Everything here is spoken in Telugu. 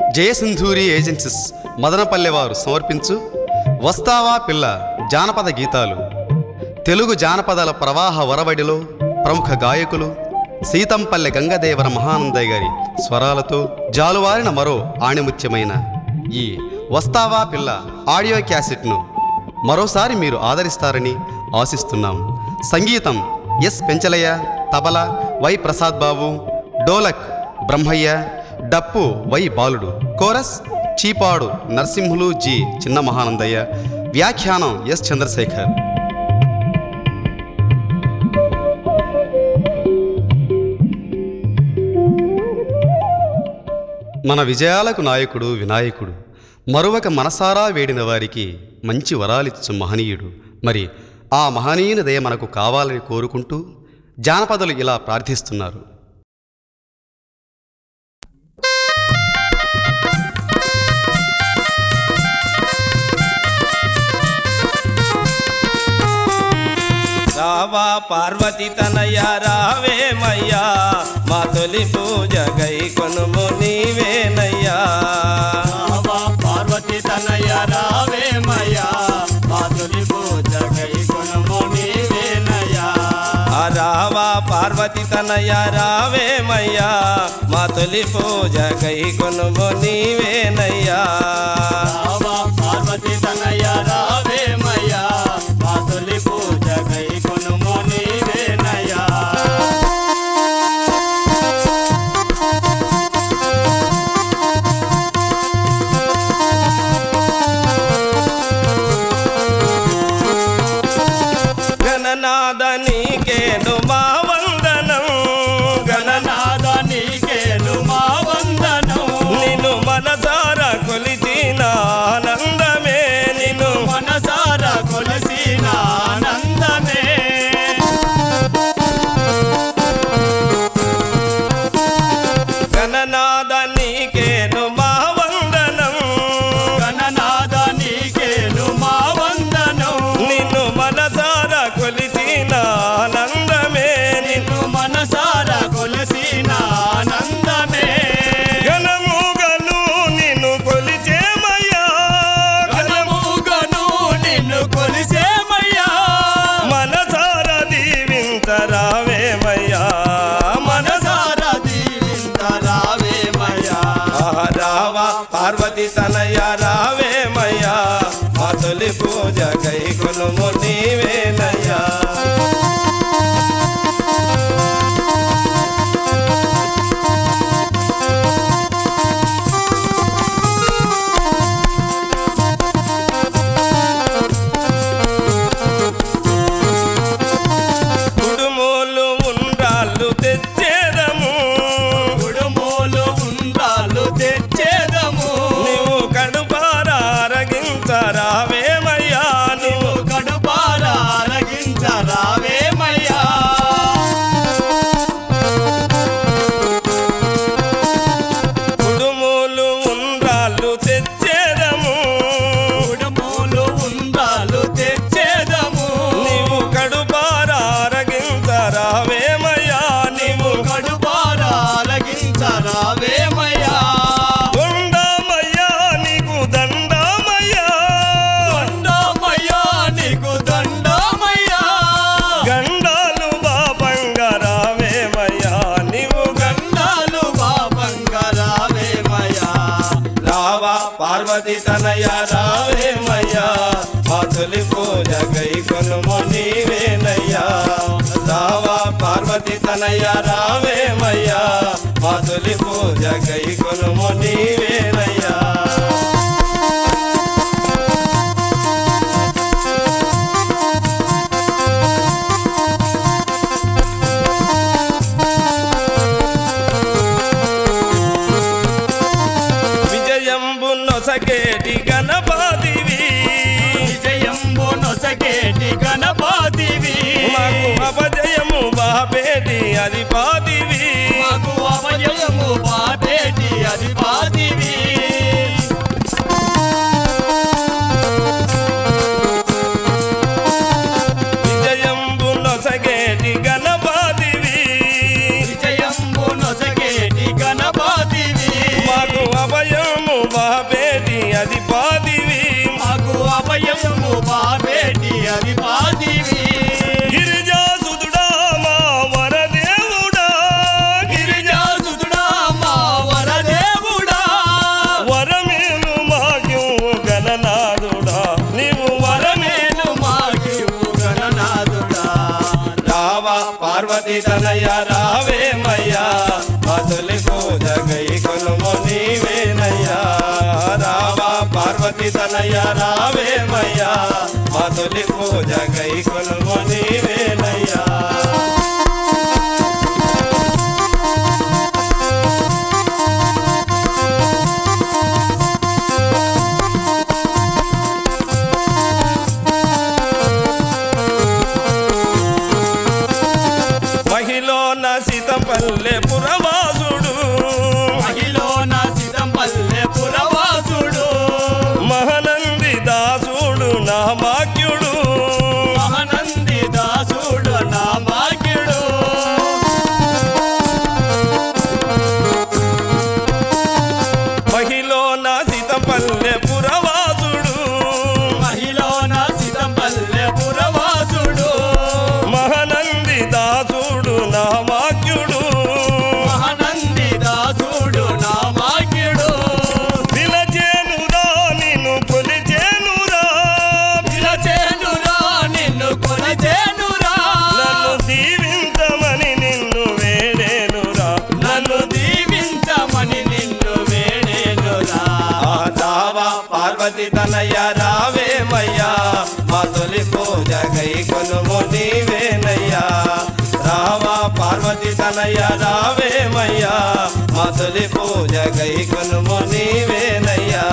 జయసింధూరి ఏజెన్సీస్ మదనపల్లె వారు సమర్పించు వస్తావా పిల్ల జానపద గీతాలు. తెలుగు జానపదాల ప్రవాహ వరవడిలో ప్రముఖ గాయకులు సీతంపల్లె గంగదేవర మహానందయ్య గారి స్వరాలతో జాలువారిన మరో ఆణిముత్యమైన ఈ వస్తావా పిల్ల ఆడియో క్యాసెట్ను మరోసారి మీరు ఆదరిస్తారని ఆశిస్తున్నాం. సంగీతం ఎస్ పెంచలయ్య, తబలా వై ప్రసాద్ బాబు, డోలక్ బ్రహ్మయ్య, డప్పు వై బాలుడు, కోరస్ చీపాడు నరసింహులు జి చిన్న మహానందయ్య, వ్యాఖ్యానం ఎస్ చంద్రశేఖర్. మన విజయాలకు నాయకుడు వినాయకుడు, మరొక మనసారా వేడిన వారికి మంచి వరాలిచ్చు మహనీయుడు. మరి ఆ మహనీయుని దయ మనకు కావాలని కోరుకుంటూ జానపదులు ఇలా ప్రార్థిస్తున్నారు. రావా పార్వతి తనయ రావేమయ్యా, మా తొలి పూజ గై కొనుము నీవేనయ్యా. రావా పార్వతి తనయ రావేమయ్యా, మా తొలి పూజ గై కొనుము నీవేనయ్యా. రావా పార్వతి తనయ రావేమయ్యా, మా తొలి పూజ గై కొనుము నీవేనయ్యా. రావా పార్వతి తనయ రావేమయ్యా, మా తొలి పూజ గై కొనుము నీవేనయ్యా. గణనాద నీకేను మా వందనం, గణనాద నీకేను మా వందనం. నిన్ను మనసారా కొలిచిన ఆనందమే, నిన్ను మనసారా కొలసిన ఆనందమే. గణనాద నీకేను మా వందనం, గణనాద నీకేను మా వందనం. నిన్ను మనసారా కొలిచిన ఆనందమే, నిన్ను మనసారా కొలసిన ఆనందమే. గణముగను నిన్ను కొలిచేమయ్యా, గణముగను నిన్ను కొలిసేమయ్యా. మనసారా దీవించరావేమయ్యా, మనసారా దీవించరావేమయ్యా. రావా పార్వతి తనయ రావేమయ్యా, మా తొలి పూజ గై కొనుము నీవేనయ్యా. కుడుమూలు ఉండ్రాళ్ళు తెచ్చేదము, కుడుమూలు ఉండ్రాళ్ళు తెచ్చేదము. నీవు కడుపారా అరగించరావేమయ్యా, నీవు కడుపారా అరగించరావేమయ్యా. కుడుమూలు ఉండ్రాళ్ళు తెచ్చేదము, కుడుమూలు ఉండ్రాళ్ళు తెచ్చేదము. నీవు కడుపారా అరగించరావేమయ్యా, నీవు కడుపారా అరగించరావేమయ్యా. దండమయ్యా నీకు దండమయ్యా, దండమయ్యా నీకు దండమయ్యా. గండాలు బాబంగరావేమయ్యా, నీవు గండాలు బాబంగరావేమయ్యా. రావా పార్వతి తనయ రావేమయ్యా, మా తొలి పూజ గై కొనుము నీవేనయ్యా. రావా పార్వతి తనయ రావేమయ్యా, మా తొలి పూజ గై కొనుము నీవేనయ్యా. విజయంబు నొసగేటి గణపతివి, విజయంబు నొసగేటి గణపతివి. మాకు అపజయము బాపేటి అధిపతివి, మాకు అభయము బాపేటి అధిపతివి. విజయంబు నొసగేటి గణపతివి, విజయంబు నొసగేటి గణపతివి. మాకు అభయం అధిపాదివి మాకు అభయము బాబేటి అధిపాదివి గిరిజాసుదుడా మా వరదేవుడా గిరిజాసుతుడా మా వరదేవుడా వరమేను మాకు గణనాథుడా నీవు వరమేను నేను మాకివు గణనాథుడా రావా పార్వతి తనయ రావేమయ్యా మధులి పూజ గై కొనుము నీవేనయ్యా రావా పార్వతి తనయ రావేమయ్యా మధులి పూజ గై కొనుము నీవేనయ్యా మహిళన సీతపల్లె పురవాసుడు మహిళన సిదంపల్లె పురవాసుడు మహనంది దాసుడు నా మాక్యుడు మహనంది దాసుడు నా భాగ్యుడు మహిళన సీతపల్లె పురవాసుడు మహిళన సిదంపల్లె పురవాసుడు మహనంది దాసుడు నా మాక్యుడు మహనంది దాసుడు నా భాగ్యుడు పిలచేనురా నిన్ను కొలిచేనురా పిలచేనురా నిన్ను కొలిచేనురా నన్ను దీవించమని నిన్ను వేడేనురా నన్ను దీవించమని నిన్ను వేడేనురా ఆ దావా పార్వతి తనయ రావేమయ్యా మా తొలి పూజ గై కొనుము నీవేనయ్యా రావా పార్వతి తనయ రావేమయ్యా మా తొలి పూజ గై కొనుము నీవేనయ్యా